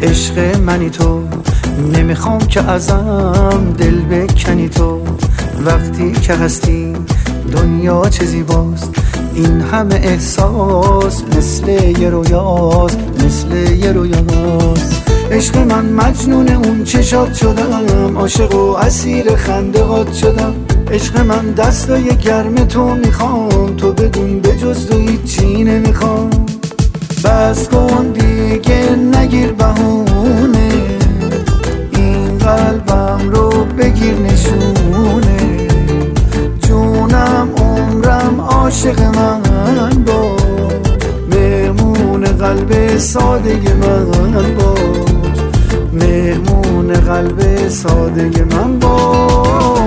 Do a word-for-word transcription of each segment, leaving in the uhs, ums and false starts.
عشق منی تو، نمیخوام که ازم دل بکنی تو. وقتی که هستی دنیا چه زیباست، این همه احساس مثل یه رویاست، مثل یه رویاست. عشق من مجنون اون چشات شدم، عاشق و اسیر خنده هات شدم. عشق من دستای گرم تو میخوام، تو بدون به جز تو هیچی نمیخوام. بس کن دیگه نگیر بهونه، این قلبم رو بگیر نشونه. جونم عمرم عاشق من باش، مهمون قلب ساده من باش، مهمون قلب ساده من باش.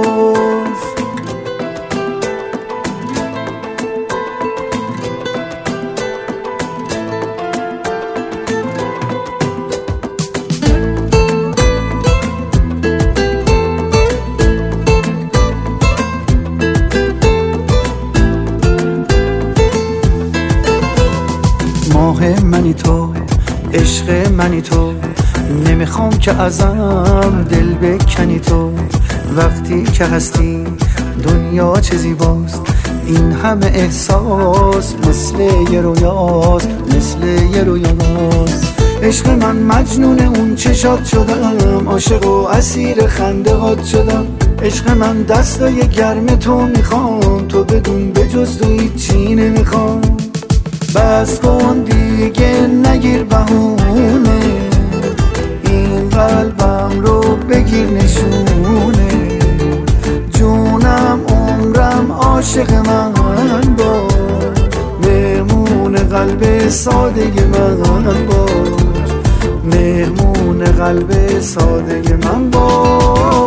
ماه منی تو، عشق منی تو، نمیخوام که ازم دل بکنی تو. وقتی که هستی دنیا چه زیباست، این همه احساس مثل یه رویاست، مثل یه رویاست. عشق من مجنون اون چشات شدم، عاشق و اسیر خنده هات شدم. عشق من دستای گرم تو میخوام، تو بدون به جز تو هیچی نمیخوام. بس کن دیگه نگیر بهونه، این قلبم رو بگیر نشونه. جونم عمرم عاشق من باش، مهمون قلب ساده من باش، مهمون قلب ساده من باش.